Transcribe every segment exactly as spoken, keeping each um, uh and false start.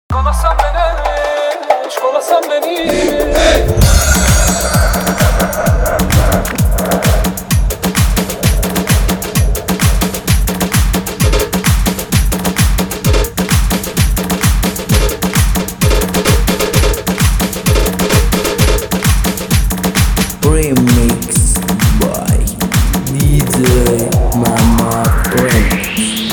Kolasan beni, kolasan beni. Hey! Remix by D J Mama Remix.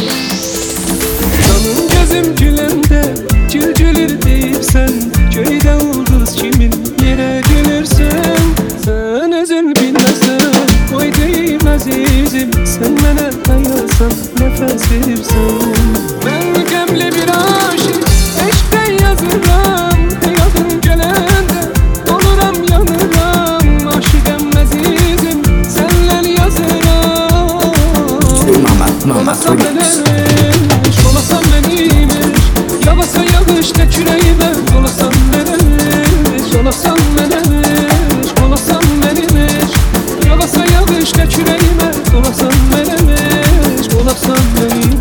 Canım gözüm gülemde cülcülür deyip sen köyde ulduz kimin yere gülürsen. Sen özün bilmezsen koy deyim azizim, sen mene ayarsan nefesimsen. Ben gemli bir aşık eşkten yazıram, yadın gelende oluram yanıram. Aşık azizim senle yazıram. Mama Mama Remix. Kolasan benimmiş, yağsa yağış tek yüreğime. Kolasan benimmiş, kolasan benimmiş, kolasan benimmiş, yağsa yağış tek yüreğime. Kolasan benimmiş, kolasan benimmiş.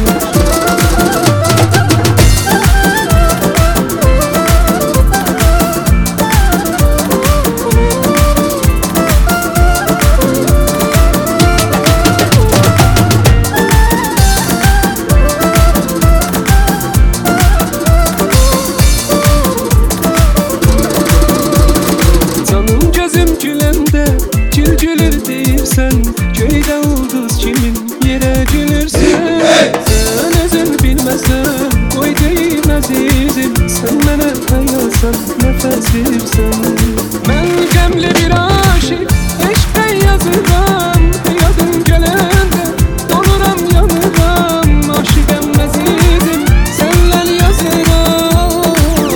Gülür deyip sen köyde ulduz kimin yere gülürsen. Sen özün bilmezsen koy deyim azizim, sen mene ayarsan nefesimsen. Ben gemli bir aşık eşkten yazıram, yadın gelende oluram yanıram. Aşık azizim senle yazıram.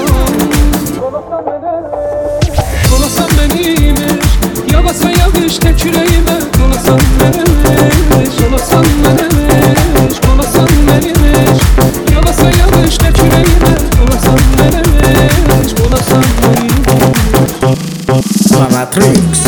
Kolasan benimmiş, yağsa yağış tek yüreğime. Kolasan benimmiş, kolasan benimmiş, kolasan benimmiş, yağsa yağış tek yüreğime. Kolasan benimmiş, kolasan benimmiş. Mama Remix.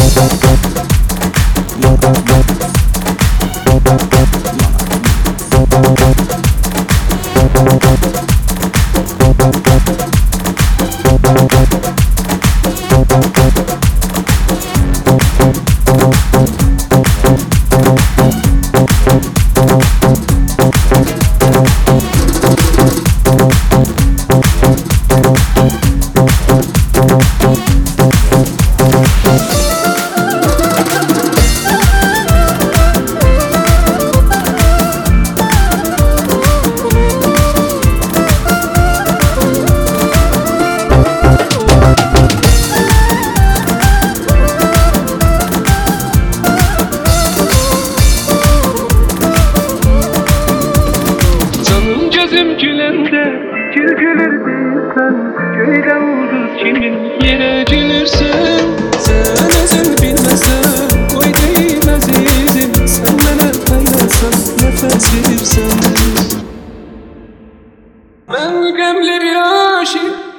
Gözüm gülende gül gülür deysen köyde ulduz kimin yere gülürsen. Sen özün bilmezsen koy deyim azizim, sen mene ayarsan nefesimsen. Ben gemli bir aşık